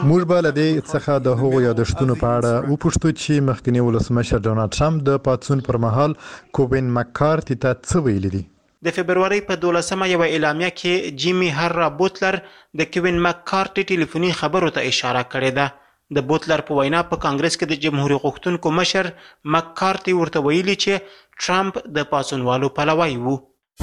موږ به له دې څخه د هغو یادښتونو په اړه وپوښتو چې مخکنی ولسمشر ډونالد ټرمپ د پاڅون پر مهال کووین مکارتي ته څه ویلي دي. د فبرवरी په 12مه یو اعلامیه کې جیمی هر بوتلر د کووین مکارتي ټلیفوني خبرو ته اشاره کړې ده. د بوتلر په وینا په کانګرس کې د جمهوریت غوښتونکو مشر مکارتي ورته ویلي چې ټرمپ د پاڅونوالو پلوی وو.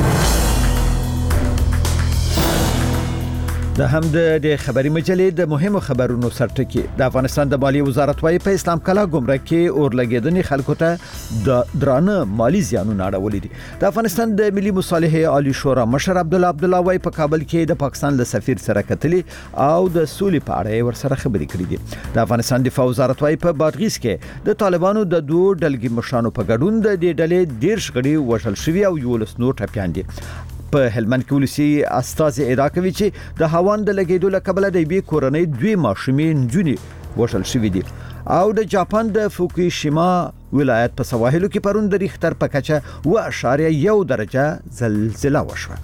د هم د خبري مجلې د مهمو خبرونو سرټکی د افغانستان د مالی وزارت وايي په اسلام کلا ګمرک کې اور لګیدنې خلکو ته د درانه مالی زیانونه اړولې دي. د افغانستان د ملي مصالحه عالی شورا مشر عبد الله وايي په کابل کې د پاکستان له سفیر سره کتلي او د سولې په اړه ورسره خبرې کړې دي. د افغانستان دفاع وزارت وايي په بادغیس کې د طالبانو د دوه ډلګي مشرانو په ګډون د دې ډلې 10 غړي وژل شوی او 11 نور ټپيان دي. په هلمند کې ولسی استاد ادعا کوي چې د هاوان د لګیدو لکبل د بي کورنۍ دوی ماشومې نجونی وشل شوې دي. او د جاپان د فوکوشیما ولایت په سواحلو کې پرون د ریختر په کچه 1.1 درجه زلزلہ وشوه.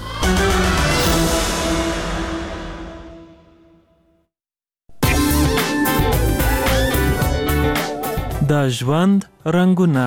د ژوند رنگونه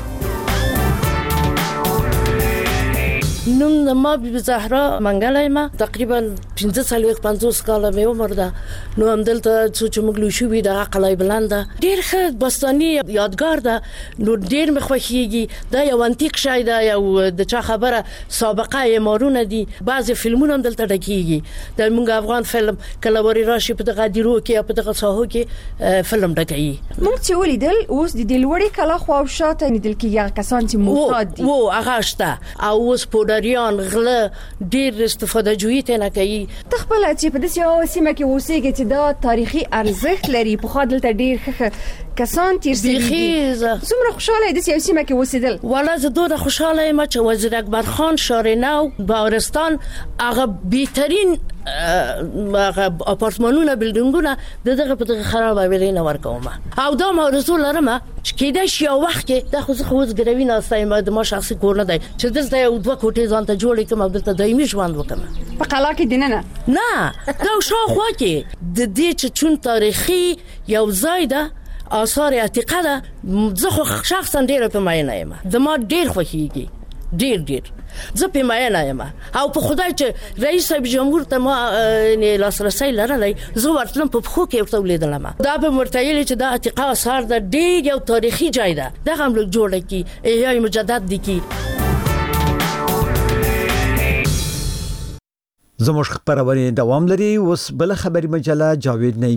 نوم ما بی زهرا منګلای ما تقریبا 50 کاله مې عمر ده. نو هم دلته چې موږ لوي شو د عقلای بلند ډیر ښه بستاني یادګار ده. نو ډیر مې خوښیږي دا یو انتیک شای ده یو د چا خبره سابقه یې مارونه دي. بعضی فلمونه هم دلته ډکیږي د موږ افغان فلم کله وري راشي په دغه دیرو کې په دغه ساحو کې فلم ډکایي. موږ چې ولیدل اوس د دلوړي کلا خو او شاته ندل کې کسان چې معتاد دي وو هغه شته او اوس پودریان غله ډیر استفاده جوړی ته نه کوي. تخپل چې په دې سیمه کې اوسېږي چې دا تاریخي ارزښت لري په خاطر ته ډیر کسان تیر سي دي. څومره خوشاله دي چې سیمه کې اوسېدل. ولا زه دوه خوشاله یم چې وزیر اکبر خان شارناو باورستان هغه بهترین اپارتمانونه بلډینګونه دغه په خراب ویلینه ورکوم او دا موضوع لرم چې کېدای شي یو وخت کې د خو ګروي نه استایم د ما شخصي کور نه دی چې دلته یو دوه کوټې ځان ته جوړې کوم او دلته دایمي ژوند وکم. په قلا کې دینه نه دا شاوخوا کې د دې چې چون تاریخي یو ځای ده آثار عتیقه ده. زه خو شخصا ډیر په ماینه یم د ما ډیر خوښیږي ډیر زه په ماینه یم او په خدای چې رئیس صاحب جمهور ته ما نه لاسرسي لرلای زه ورتلم په خو کې ورته ولیدلم. دا به مرتایل چې دا عتیقه آثار ده ډیر یو تاریخي ځای ده. دا هم لږ جوړ کی احیاء مجدد دي کی. زموږ خبرونه دوام لري. اوس بل خبري مجله جاوید